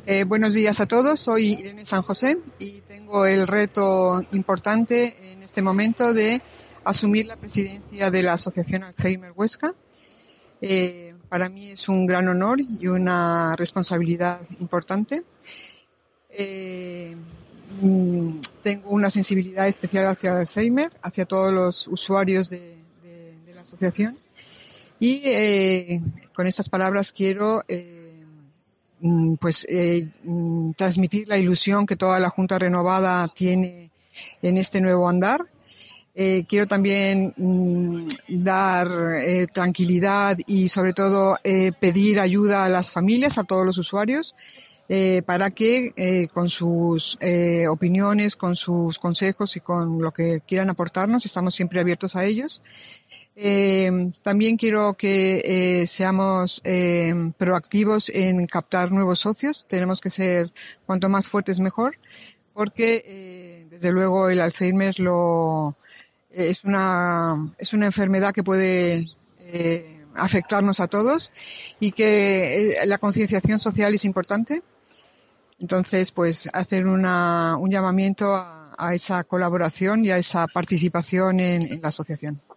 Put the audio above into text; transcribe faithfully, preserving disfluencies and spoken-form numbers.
Eh, buenos días a todos, soy Irene San José y tengo el reto importante en este momento de asumir la presidencia de la Asociación Alzheimer Huesca. Eh, para mí es un gran honor y una responsabilidad importante. Eh, tengo una sensibilidad especial hacia el Alzheimer, hacia todos los usuarios de, de, de la asociación y eh, con estas palabras quiero eh, pues eh, transmitir la ilusión que toda la Junta renovada tiene en este nuevo andar. Eh, quiero también mm, dar eh, tranquilidad y sobre todo eh, pedir ayuda a las familias, a todos los usuarios, eh, para que eh, con sus eh, opiniones, con sus consejos y con lo que quieran aportarnos, estamos siempre abiertos a ellos. Eh, también quiero que eh, seamos eh, proactivos en captar nuevos socios. Tenemos que ser cuanto más fuertes mejor, porque eh, desde luego el Alzheimer lo es una es una enfermedad que puede eh, afectarnos a todos y que eh, la concienciación social es importante. Entonces, pues hacer una, un llamamiento a, a esa colaboración y a esa participación en, en la asociación.